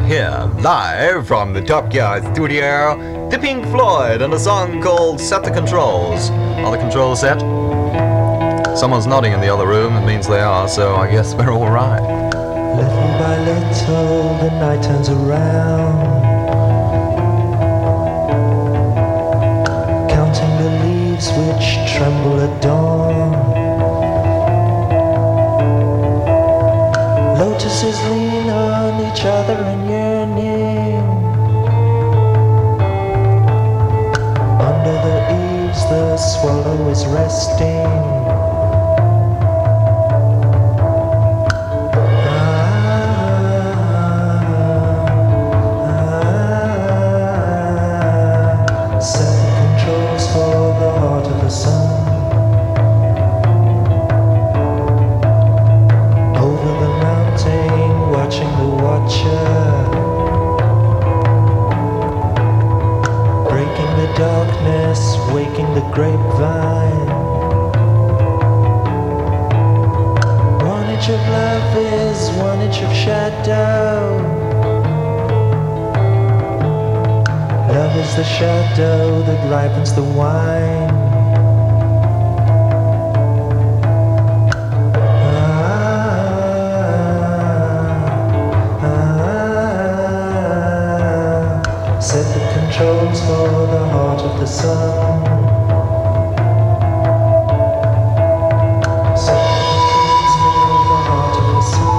here, live from the Top Gear studio, the Pink Floyd and a song called Set the Controls. Are the controls set? Someone's nodding in the other room, it means they are, so I guess we're all right. Little by little, the night turns around, counting the leaves which tremble at dawn. Lotuses lean on each other in yearning. Under the eaves, the swallow is resting. Waking the grapevine. One inch of love is 1 inch of shadow. Love is the shadow that ripens the wine. Set the controls for the heart of the sun. Set the controls for the heart of the sun.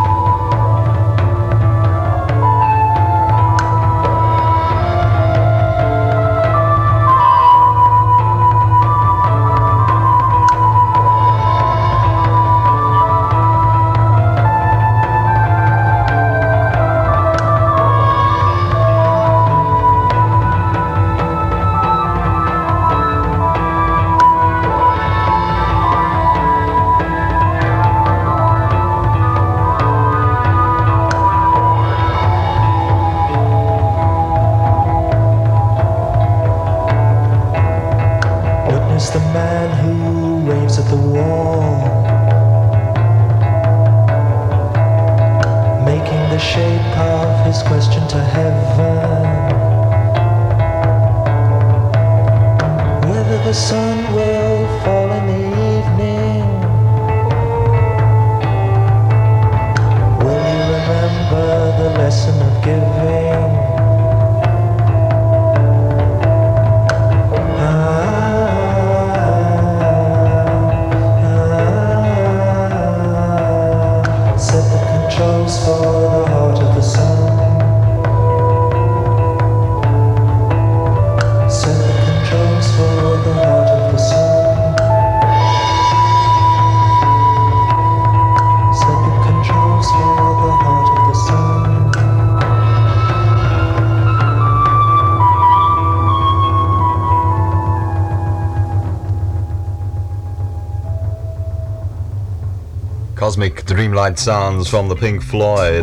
The man who raves at the wall, making the shape of his question to heaven, whether the sun will fall in the evening. Will you remember the lesson of giving? Controls for the heart of the sun. Set the controls for the heart of the sun. Set the controls for the heart of the sun. Cosmic Dreamlight sounds from the Pink Floyd.